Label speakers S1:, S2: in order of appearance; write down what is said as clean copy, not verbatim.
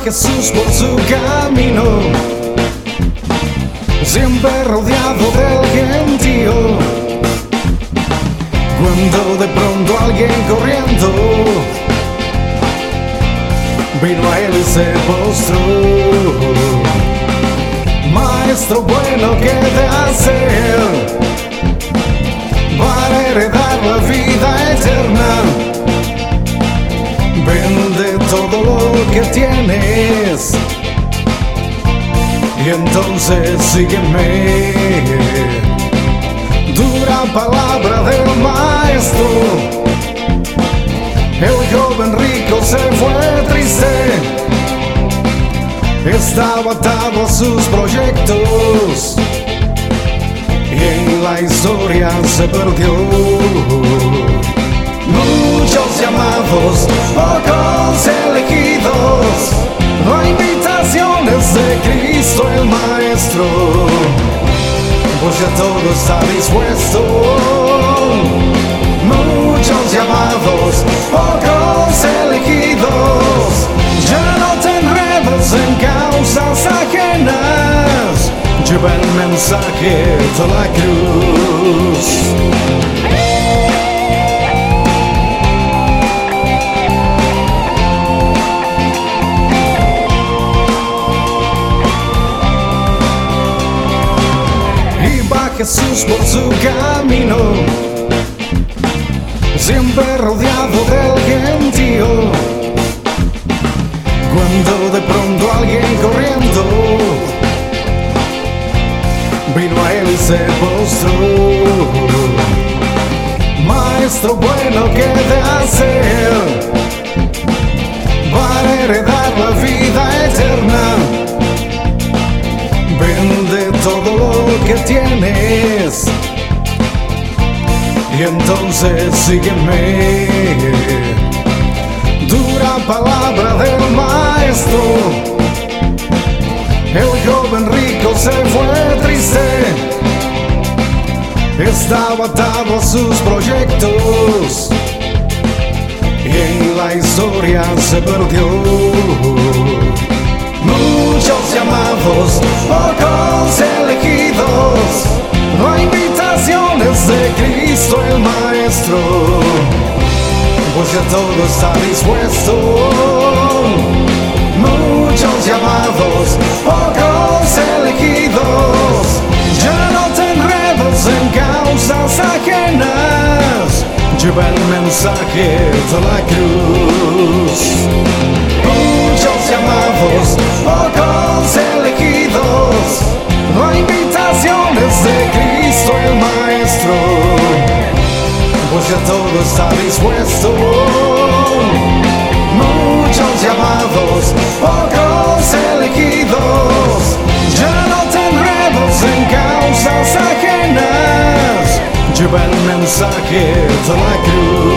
S1: Jesús por su camino, siempre rodeado del gentío. Cuando de pronto alguien corriendo vino a él y se postró. Maestro bueno, ¿qué de hacer para heredar la vida eterna? Vende todo lo que tienes y entonces sígueme. Dura palabra del maestro. El joven rico se fue triste, estaba atado a sus proyectos y en la historia se perdió. Muchos llamados, pocos elegidos. La invitación es de Cristo el Maestro, pues ya todo está dispuesto. Muchos llamados, pocos elegidos. Ya no te enredes en causas ajenas. Lleva el mensaje de la cruz. Jesús por su camino, siempre rodeado del gentío. Cuando de pronto alguien corriendo vino a él y se postró. Maestro bueno, ¿qué de hacer para heredar la vida eterna? Vende todo lo que tienes y entonces sígueme. Dura palabra del maestro. El joven rico se fue triste, estaba atado a sus proyectos y en la historia se perdió. Muchos llamados, pocos elegidos. La invitación es de Cristo el Maestro, pues ya todo está dispuesto. Muchos llamados, pocos elegidos. Ya no te enredes en causas ajenas. Lleva el mensaje de la cruz. Muchos llamados, pocos elegidos. La invitación es de Cristo el Maestro, pues ya todo está dispuesto. Muchos llamados, pocos elegidos. Ya no te enredes en causas ajenas. Lleva el mensaje de la cruz.